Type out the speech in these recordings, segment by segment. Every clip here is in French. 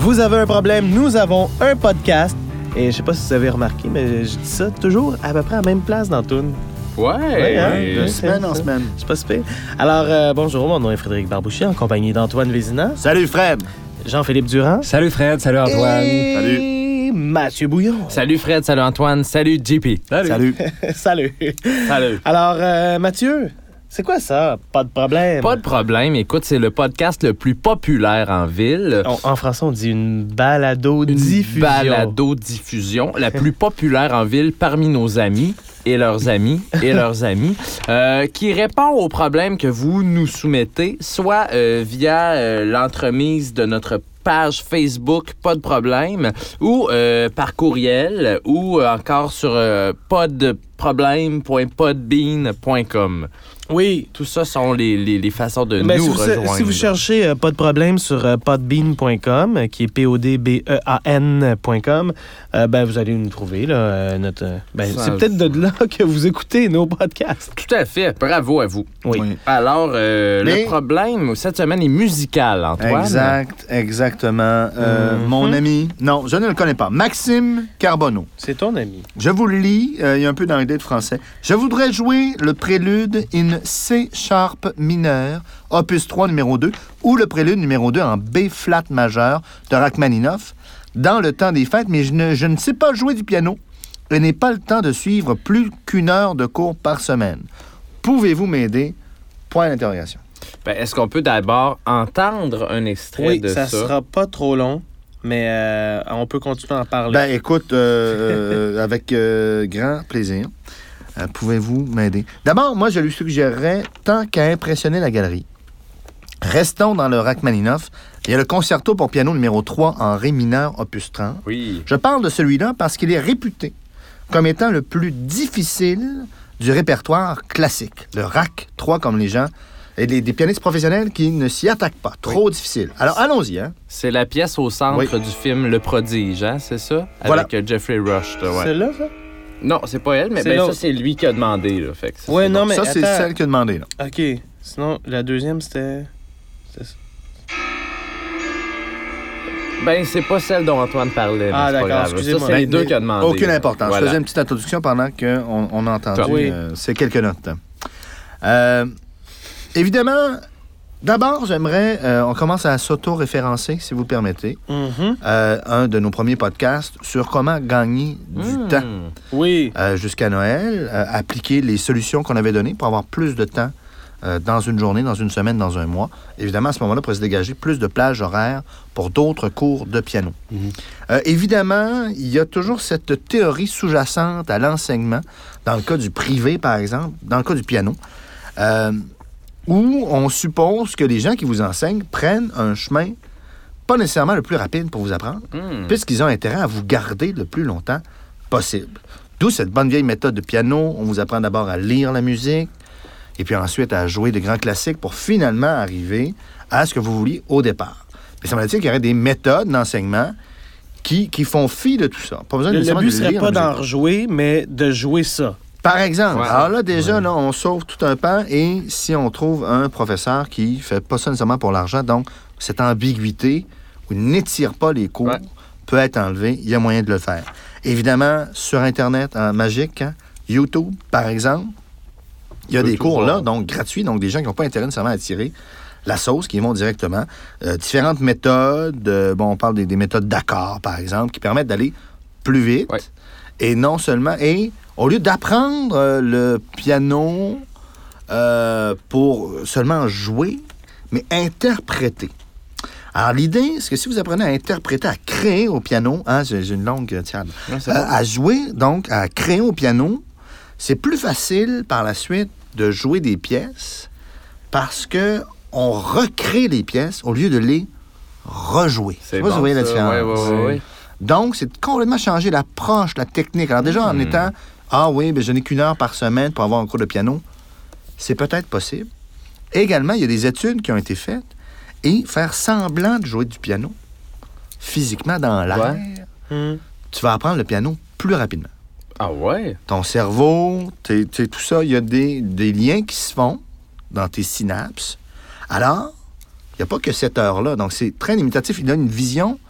Vous avez un problème, nous avons un podcast. Et je sais pas si vous avez remarqué, mais je dis ça toujours à peu près à la même place dans Toon. Ouais, de semaine en semaine. C'est pas super. Alors, bonjour, mon nom est Frédéric Barbouchier, en compagnie d'Antoine Vézina. Salut Fred. Jean-Philippe Durand. Salut Fred, salut Antoine. Et Mathieu Bouillon. Salut Fred, salut Antoine, salut JP. Salut. Salut. Salut. Alors, Mathieu, c'est quoi ça? Pas de problème. Pas de problème. Écoute, c'est le podcast le plus populaire en ville. En français, on dit une balado-diffusion. Une balado-diffusion, la plus populaire en ville parmi nos amis et leurs amis et leurs amis, qui répond aux problèmes que vous nous soumettez, soit via l'entremise de notre page Facebook, pas de problème, ou par courriel, ou encore sur podproblème.podbean.com. Oui. Tout ça sont les façons de Ben, nous si rejoindre. si vous cherchez pas de problème sur podbean.com, qui est podbean.com, ben vous allez nous trouver. Là, c'est peut-être de là que vous écoutez nos podcasts. Tout à fait. Bravo à vous. Oui. Alors, le problème cette semaine est musical, Antoine. Exactement. Mon ami, non, je ne le connais pas, Maxime Carbonneau. C'est ton ami. Je vous le lis, il y a un peu d'anglais de français. Je voudrais jouer le prélude in C sharp mineur, opus 3 numéro 2, ou le prélude numéro 2 en B flat majeur de Rachmaninoff dans le temps des fêtes, mais je ne sais pas jouer du piano et n'ai pas le temps de suivre plus qu'1 heure de cours par semaine. Pouvez-vous m'aider? Point d'interrogation. Ben, est-ce qu'on peut d'abord entendre un extrait de ça? Ça sera pas trop long, mais on peut continuer à en parler. Ben, écoute, avec grand plaisir. Pouvez-vous m'aider? D'abord, moi, je lui suggérerais, tant qu'à impressionner la galerie, restons dans le Rachmaninoff. Il y a le concerto pour piano numéro 3 en ré mineur, opus 30. Oui. Je parle de celui-là parce qu'il est réputé comme étant le plus difficile du répertoire classique. Le Rach 3, comme les gens... Et des pianistes professionnels qui ne s'y attaquent pas. Trop difficile. Alors, allons-y. Hein? C'est la pièce au centre du film Le Prodige, hein, c'est ça? Voilà. Avec Jeffrey Rush. Ouais. C'est là, ça? Non, c'est pas elle, mais C'est ça, c'est lui qui a demandé. Là, fait que ça, Ouais, c'est non, bon. mais Ça, c'est attends. celle qui a demandé. Là. OK. Sinon, la deuxième, c'était ça. Ben, c'est pas celle dont Antoine parlait. Ah, mais c'est pas d'accord, grave. excusez-moi. Ça, c'est les Ben, deux qui a demandé. Aucune là. importance. Voilà. Je faisais une petite introduction pendant qu'on a entendu Oui. ces quelques notes. Évidemment, d'abord, j'aimerais... on commence à s'auto-référencer, si vous le permettez. Un de nos premiers podcasts sur comment gagner du temps Oui. jusqu'à Noël, appliquer les solutions qu'on avait données pour avoir plus de temps dans une journée, dans une semaine, dans un mois. Évidemment, à ce moment-là, pour se dégager plus de plages horaires pour d'autres cours de piano. Évidemment, il y a toujours cette théorie sous-jacente à l'enseignement, dans le cas du privé, par exemple, dans le cas du piano, où on suppose que les gens qui vous enseignent prennent un chemin pas nécessairement le plus rapide pour vous apprendre, puisqu'ils ont intérêt à vous garder le plus longtemps possible. D'où cette bonne vieille méthode de piano. On vous apprend d'abord à lire la musique, et puis ensuite à jouer de grands classiques pour finalement arriver à ce que vous vouliez au départ. Mais semble-t-il qu'il y aurait des méthodes d'enseignement qui font fi de tout ça. Pas besoin Le nécessairement but de serait lire pas la d'en musique. rejouer, mais de jouer ça. Par exemple. Ouais. Alors là, déjà, là, on sauve tout un pan, et si on trouve un professeur qui fait pas ça nécessairement pour l'argent, donc cette ambiguïté où il n'étire pas les cours peut être enlevée, il y a moyen de le faire. Évidemment, sur Internet, en magique, hein, YouTube, par exemple, il y a des cours là, donc gratuits, donc des gens qui n'ont pas intérêt nécessairement à tirer la sauce, qui y vont directement. Différentes méthodes, on parle des méthodes d'accords, par exemple, qui permettent d'aller plus vite. Ouais. Et non seulement... Et au lieu d'apprendre le piano pour seulement jouer, mais interpréter. Alors, l'idée, c'est que si vous apprenez à interpréter, à créer au piano, hein, j'ai une longue tienne, à jouer, donc, à créer au piano, c'est plus facile par la suite de jouer des pièces parce que on recrée les pièces au lieu de les rejouer. C'est Je sais pas si vous voyez la différence. Oui. Donc, c'est complètement changer l'approche, la technique. Alors déjà, en étant, je n'ai qu'1 heure par semaine pour avoir un cours de piano, c'est peut-être possible. Également, il y a des études qui ont été faites et faire semblant de jouer du piano physiquement dans l'air, tu vas apprendre le piano plus rapidement. Ah ouais? Ton cerveau, tout ça, il y a des liens qui se font dans tes synapses. Alors, il n'y a pas que cette heure-là. Donc, c'est très limitatif. Il donne une vision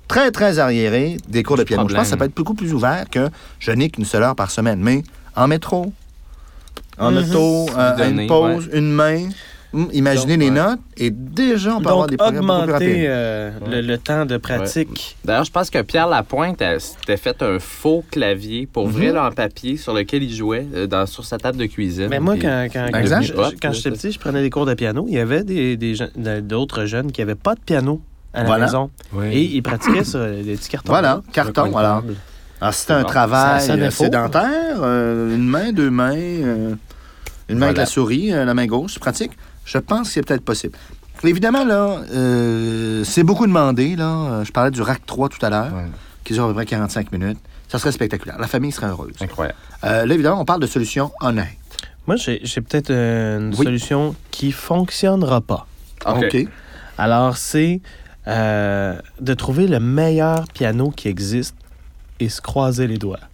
très, très arriéré des cours de piano. Problème. Je pense que ça peut être beaucoup plus ouvert que je n'ai qu'une seule heure par semaine. Mais en métro, en auto, à donner, une pause, une main, imaginez Donc, les ouais. notes et déjà, on peut avoir Donc, des programmes beaucoup plus augmenter rapides. le temps de pratique. D'ailleurs, je pense que Pierre Lapointe s'était fait un faux clavier pour vrai là, en papier sur lequel il jouait sur sa table de cuisine. Mais moi, Puis- Exact. quand j'étais petit, je prenais des cours de piano. Il y avait d'autres jeunes qui n'avaient pas de piano à la Voilà. maison. Oui. Et ils pratiquaient sur des petits cartons. Voilà, carton. Alors, si c'est un Bon, travail ça sonnait faux. sédentaire, une main, deux mains, une main avec la souris, la main gauche, c'est pratique. Je pense que c'est peut-être possible. Évidemment, là, c'est beaucoup demandé. Là. Je parlais du RAC 3 tout à l'heure, Ouais. qui dure à peu près 45 minutes. Ça serait spectaculaire. La famille serait heureuse. Incroyable. Là, évidemment, on parle de solutions honnêtes. Moi, j'ai peut-être une Oui. solution qui fonctionnera pas. OK. Alors, c'est de trouver le meilleur piano qui existe et se croiser les doigts.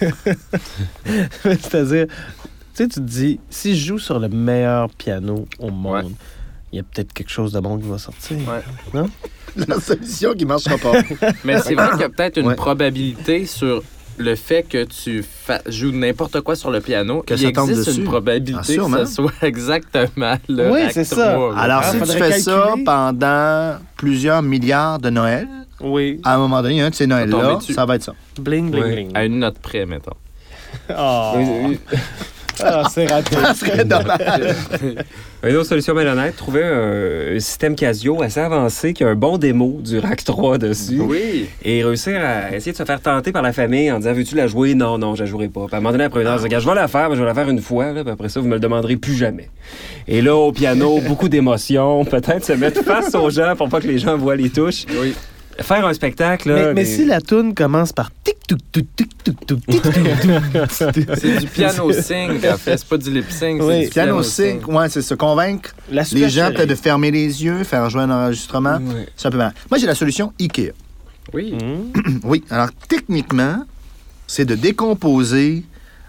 C'est-à-dire, tu te dis, si je joue sur le meilleur piano au monde, Ouais. il y a peut-être quelque chose de bon qui va sortir. Ouais. La solution qui ne marchera pas. Mais c'est vrai qu'il y a peut-être une Ouais. probabilité sur le fait que tu joues n'importe quoi sur le piano. Que il ça tombe existe dessus. une probabilité Ah, sûrement. que ce soit exactement le Oui, RAC c'est ça. 3, là. Alors, si tu faudrait fais ça calculer. pendant plusieurs milliards de Noël, Oui. à un moment donné, un de ces Noëls-là, tomber dessus. ça va être ça. Bling, bling, Ouais. bling. À une note près, mettons. Oh. Ah, c'est raté. Ça serait dommage. Une autre solution bien honnête, trouver un système Casio assez avancé qui a un bon démo du RAC 3 dessus. Oui. Et réussir à essayer de se faire tenter par la famille en disant veux-tu la jouer? Non, non, je la jouerai pas. Puis à un moment donné, après une heure, je dis, je vais la faire, mais je vais la faire une fois, là, puis après ça, vous me le demanderez plus jamais. Et là, au piano, beaucoup d'émotions, peut-être se mettre face aux gens pour pas que les gens voient les touches. Oui. Faire un spectacle, là. Mais si la toune commence par tic tic tic tic tic tic tic tic. C'est du piano sync, en fait. C'est pas du lip sync. Oui. c'est du Piano sync, ouais, c'est se convaincre La les gens supercherie. peut-être de fermer les yeux, faire jouer un enregistrement. Ouais. C'est un peu mal. Moi, j'ai la solution IKEA. Oui. Oui, alors techniquement, c'est de décomposer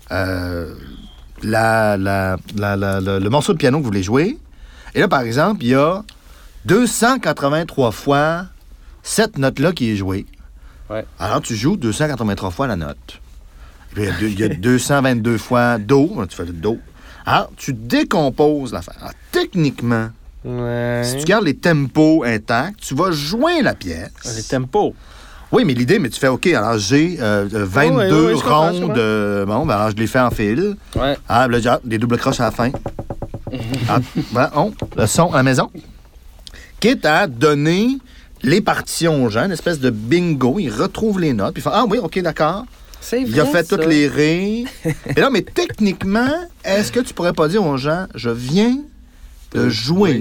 le morceau de piano que vous voulez jouer. Et là, par exemple, il y a 283 fois cette note-là qui est jouée. Ouais. Alors, tu joues 283 fois la note. Et puis, il y a 222 fois Do. Tu fais le Do. Alors, tu décomposes l'affaire. Alors, techniquement, Ouais. si tu gardes les tempos intacts, tu vas joindre la pièce. Les tempos. Oui, mais l'idée, mais tu fais, OK, alors j'ai 22 oui, je comprends, je rondes. comprends. Bon, ben alors je les fais en fil. Ouais. Ah, là, des doubles croches à la fin. Ah, voilà, le son à la maison. Quitte à donner les partitions aux gens, une espèce de bingo. Ils retrouvent les notes, puis ils font, ah oui, OK, d'accord. C'est vrai. Il a fait ça. toutes les ré. Et là, mais techniquement, est-ce que tu pourrais pas dire aux gens, je viens de jouer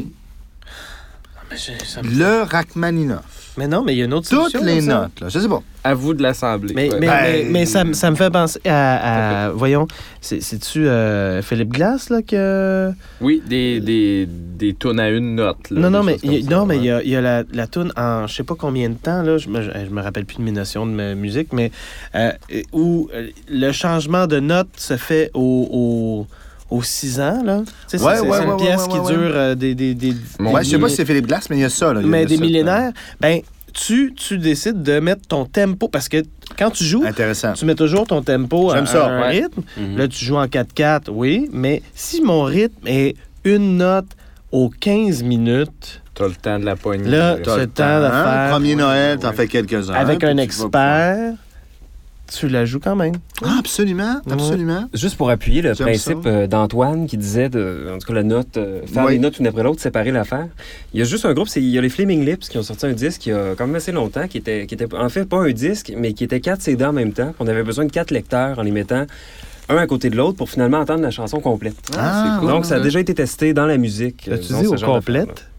le Rachmaninoff? Mais non, mais il y a une autre Toutes solution. les comme ça. notes, là. Je sais pas. À vous de l'assembler. Mais, Ouais. mais, Ben- mais ça me fait penser à voyons, c'est-tu Philippe Glass, là, que... Oui, des tunes à une note. Là, Non, des mais choses comme ça, il ouais. y a la toune en je sais pas combien de temps, là, je me rappelle plus de mes notions de ma musique, mais où le changement de note se fait aux 6 ans, là. Tu sais, Ouais, c'est ouais, une ouais, pièce ouais, qui ouais, dure des Mon Ouais, je sais pas Dieu. si c'est Philippe Glass, mais il y a ça, là. Il y a mais de des ça, millénaires. Ben, tu décides de mettre ton tempo, parce que quand tu joues, Intéressant. tu mets toujours ton tempo à J'aime ça, un ouais. rythme. Mhm. Là, tu joues en 4-4, oui, mais si mon rythme est une note aux 15 minutes, T'as le temps de la poignée. là, là. tu as le temps de Hein? faire Premier Noël, t'en fais quelques-uns. avec puis un tu vas expert, tu la joues quand même. pouvoir- Ah, absolument, absolument. Juste pour appuyer le J'aime principe ça. d'Antoine qui disait, en tout cas, la note, faire Oui. les notes une après l'autre, séparer l'affaire. Il y a juste un groupe, il y a les Flaming Lips qui ont sorti un disque il y a quand même assez longtemps, qui était en fait pas un disque, mais qui était 4 CD en même temps. On avait besoin de 4 lecteurs en les mettant un à côté de l'autre pour finalement entendre la chanson complète. Ah, c'est cool. Donc, ça a déjà été testé dans la musique. As-tu dans dit ce au genre d'affaires-là. complète?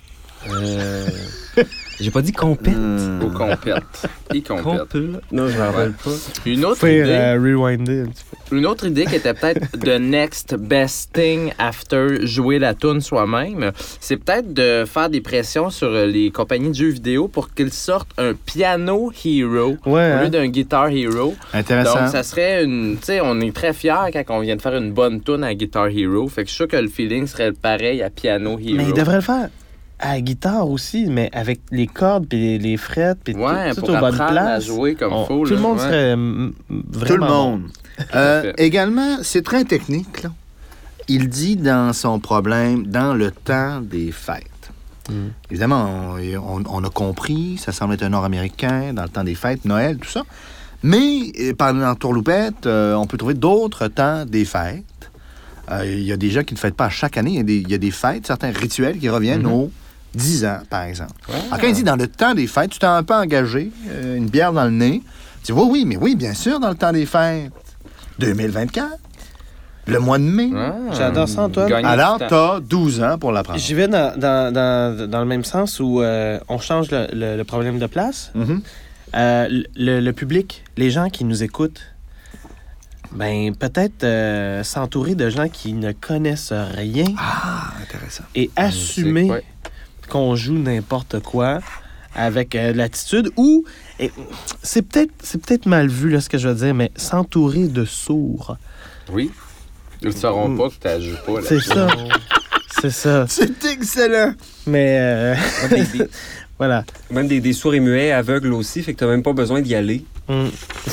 J'ai pas dit complète. Au complète. Il complète. Complète. Non, je m'en rappelle pas. Une autre Faire idée. rewinder un petit peu. Une autre idée qui était peut-être the next best thing after jouer la tune soi-même, c'est peut-être de faire des pressions sur les compagnies de jeux vidéo pour qu'ils sortent un piano hero Ouais, au hein? lieu d'un guitar hero. Intéressant. Donc, ça serait une... Tu sais, on est très fiers quand on vient de faire une bonne tune à Guitar Hero. Fait que je suis sûr que le feeling serait pareil à Piano Hero. Mais il devrait le faire. à la guitare aussi, mais avec les cordes, puis les frettes, puis Ouais, tout pour aux bonnes apprendre à places. jouer comme faut. Tout le là, monde ouais. serait Tout vraiment le monde. Également, c'est très technique, là. Il dit dans son problème, dans le temps des fêtes. Évidemment, on a compris, ça semble être un Nord-Américain, dans le temps des fêtes, Noël, tout ça. Mais pendant Tourloupette, on peut trouver d'autres temps des fêtes. Il y a des gens qui ne fêtent pas à chaque année. Il y a des fêtes, certains rituels qui reviennent aux 10 ans, par exemple. Alors, quand il dit dans le temps des fêtes, tu t'es un peu engagé, une bière dans le nez. Tu dis, oui, bien sûr, dans le temps des fêtes. 2024, le mois de mai. J'adore ça, Antoine. Gagner Alors, du tu temps. as 12 ans pour l'apprendre. J'y vais dans le même sens où on change le problème de place. Mhm. Le public, les gens qui nous écoutent, ben peut-être s'entourer de gens qui ne connaissent rien Ah, intéressant. et assumer Ouais. qu'on joue n'importe quoi avec l'attitude ou c'est peut-être mal vu là, ce que je veux dire, mais s'entourer de sourds. Oui. Ils ne sauront pas que tu ne joues pas. Là. C'est ça. C'est ça. C'est excellent. Mais voilà. Même des sourds et muets, aveugles aussi, fait que t'as même pas besoin d'y aller. Mm.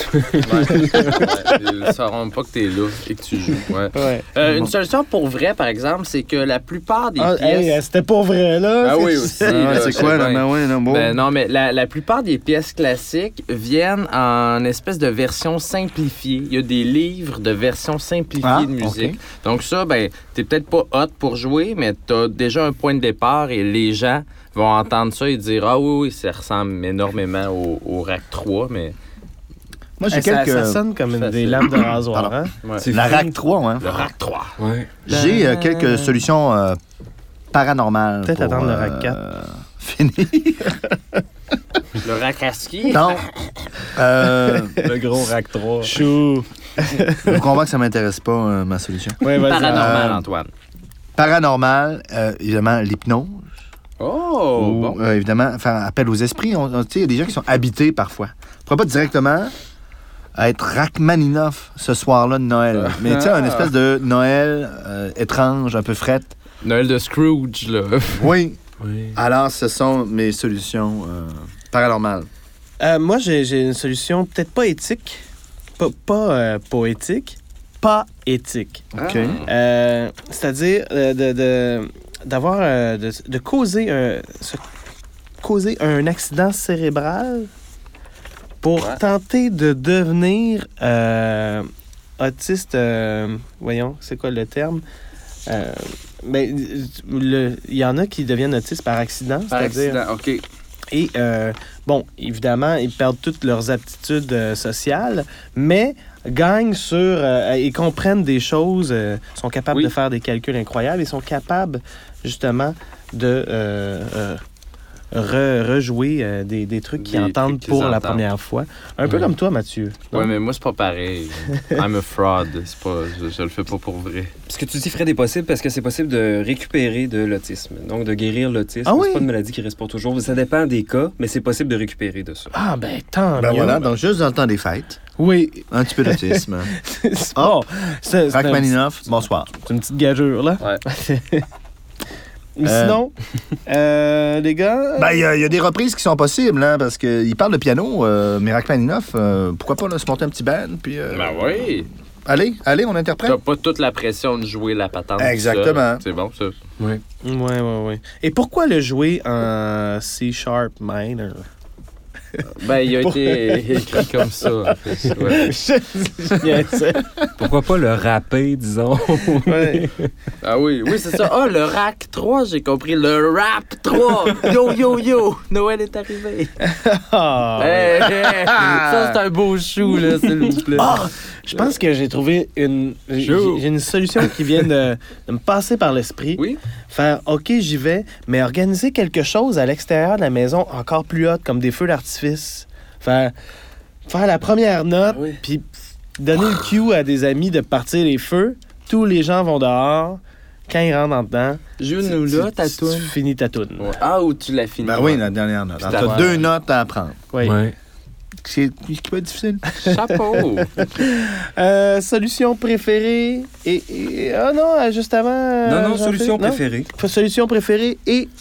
Ils ne sauront pas que tu es là et que tu joues. Ouais. Ouais. Une solution pour vrai, par exemple, c'est que la plupart des Ah, pièces... hey, c'était pour vrai, là. Ah oui, C'est- aussi. Ah, là, c'est je quoi, sais là? bien. Ben oui, non, bon. Ben non, mais la plupart des pièces classiques viennent en espèce de version simplifiée. Il y a des livres de version simplifiée de musique. OK. Donc ça, ben, t'es peut-être pas hot pour jouer, mais t'as déjà un point de départ et les gens vont entendre ça et dire « Ah oui, ça ressemble énormément au Rack 3, mais... Moi, j'ai Hey, ça, quelques... ça sonne comme des Facile. lames de rasoir, Pardon. hein? Ouais. C'est La fou. RAC 3, hein. Le Rack 3. Ouais. J'ai quelques solutions paranormales. Peut-être pour, attendre le RAC 4. Finir. Le Rack à ski. Non. Le gros rack 3. Chou. Je vous convainc que ça m'intéresse pas, ma solution. Ouais, vas-y. Paranormal, Antoine. Paranormal, évidemment, l'hypnose. Oh, Ou, bon. évidemment, faire appel aux esprits. Tu sais, il y a des gens qui sont habités parfois. Pourquoi pas directement être Rachmaninoff ce soir-là de Noël. Mais tu sais, une espèce de Noël étrange, un peu frette. Noël de Scrooge, là. Oui. Oui. Alors, ce sont mes solutions paranormales. Moi, j'ai une solution peut-être pas éthique, pas poétique, pas éthique. OK. C'est-à-dire d'avoir de causer un accident cérébral pour tenter de devenir autiste. Voyons, c'est quoi le terme? Ben, il y en a qui deviennent autistes par accident, Par c'est-à-dire. accident, OK. Et, bon, évidemment, ils perdent toutes leurs aptitudes sociales, mais gagnent sur... ils comprennent des choses, sont capables Oui. de faire des calculs incroyables, ils sont capables, justement, de rejouer des trucs qu'ils Des entendent trucs qu'ils pour la entendent. première fois. Un peu comme toi, Mathieu. Ouais, mais moi, c'est pas pareil. I'm a fraud. C'est pas, je le fais pas pour vrai. Ce que tu dis, Fred, est possible parce que c'est possible de récupérer de l'autisme. Donc, de guérir l'autisme. Ah oui? C'est pas une maladie qui reste pour toujours. Ça dépend des cas, mais c'est possible de récupérer de ça. Ah, ben, tant Ben mieux. voilà, donc juste dans le temps des fêtes, Oui. un petit peu d'autisme. Oh, c'est Rachmaninoff, bonsoir. une petite gageure, là. Ouais. Mais sinon, les gars... Ben, il y a des reprises qui sont possibles, hein, parce qu'il parle de piano, mais Rachmaninoff, pourquoi pas là, se monter un petit band, puis... Ben oui. Allez, on interprète. T'as pas toute la pression de jouer la patente. Exactement. tout seul. C'est bon, ça. Ouais. Et pourquoi le jouer en C-sharp minor? Ben, il a été écrit comme ça, en fait. Ouais. Pourquoi pas le rapper, disons? Ouais. Ah oui, c'est ça. Ah, le Rack 3, j'ai compris. Le Rap 3. Yo, Noël est arrivé. Ah. Hey, ça, c'est un beau chou, là, s'il vous plaît. Ah, je pense que j'ai trouvé j'ai une solution qui vient de me passer par l'esprit. Oui? Faire, OK, j'y vais, mais organiser quelque chose à l'extérieur de la maison encore plus haute, comme des feux d'artifice. Faire la première note, Ah oui. puis donner le cue à des amis de partir les feux. Tous les gens vont dehors. Quand ils rentrent en dedans, Joue-nous là, ta tu toune. finis ta toune. Ouais. Ah, ou tu l'as fini. Ben oui, la dernière note. Puis T'as t'as- 2 notes à apprendre. Oui. C'est ce qui peut être difficile. Chapeau. Solution préférée et... Ah non, juste avant... Non, Jean-Philippe, solution non? préférée. Solution préférée et ou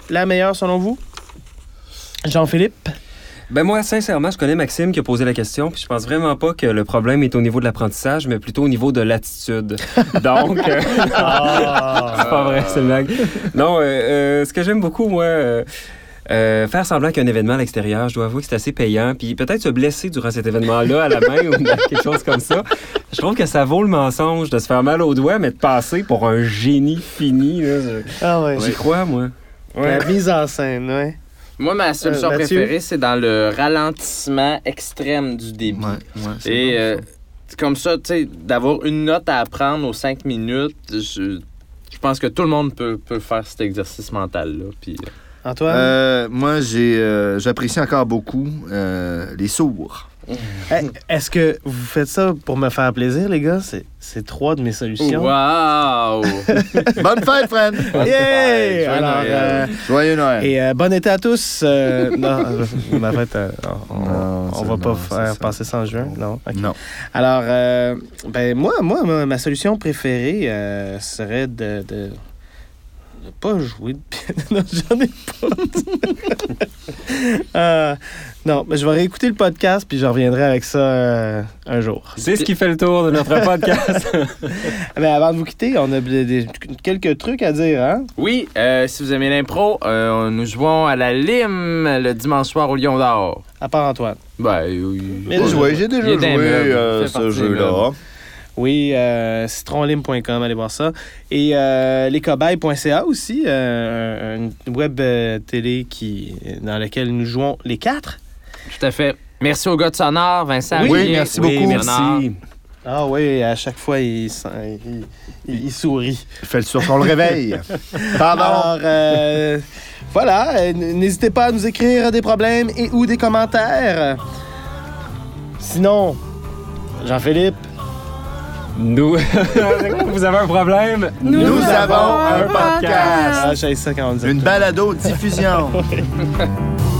la meilleure selon vous? Jean-Philippe? Ben moi, sincèrement, je connais Maxime qui a posé la question, puis je pense vraiment pas que le problème est au niveau de l'apprentissage, mais plutôt au niveau de l'attitude. Donc, c'est pas vrai, c'est une blague. Non, ce que j'aime beaucoup, moi, faire semblant qu'il y a un événement à l'extérieur, je dois avouer que c'est assez payant, puis peut-être se blesser durant cet événement-là à la main ou quelque chose comme ça. Je trouve que ça vaut le mensonge de se faire mal aux doigts, mais de passer pour un génie fini. Là, j'y crois, moi. Ouais. La mise en scène, ouais. Moi, ma solution Mathieu? préférée, c'est dans le ralentissement extrême du débit. Et comme ça, tu sais, d'avoir une note à apprendre aux 5 minutes, je pense que tout le monde peut faire cet exercice mental-là. Puis, Antoine? Moi, j'apprécie encore beaucoup les sourds. Est-ce que vous faites ça pour me faire plaisir, les gars? C'est 3 de mes solutions. Wow! Bonne fête, Fred! Yeah! Joyeux Alors, Noël. Joyeux Noël! et bon été à tous. Non, ma fête, on va pas non, faire c'est ça. passer ça en juin. Non. ok. Non. Alors, ben moi, ma solution préférée serait de pas jouer de piano. Non, j'en ai pas. Non, mais je vais réécouter le podcast puis je reviendrai avec ça un jour. C'est ce qui fait le tour de notre podcast. Mais avant de vous quitter, on a quelques trucs à dire, hein? Oui, si vous aimez l'impro, nous jouons à la Lime le dimanche soir au Lion d'Or. À part Antoine. Ben, oui. Mais J'ai déjà Il est dans les meubles, il joué fait ce partie des jeu-là. meubles. Oui, citronlime.com, allez voir ça. Et lescobayes.ca aussi, une web télé dans laquelle nous jouons les 4. Tout à fait. Merci au gars de Sonore, Vincent. Oui, Julien, merci beaucoup. Bernard. Merci. Ah oui, à chaque fois, il sourit. Fais-le sur ton réveil. Pardon. Alors, voilà, n'hésitez pas à nous écrire des problèmes et ou des commentaires. Sinon, Jean-Philippe, Nous, vous avez un problème? Nous avons un podcast. j'ai ça quand on dit. Une balado-diffusion.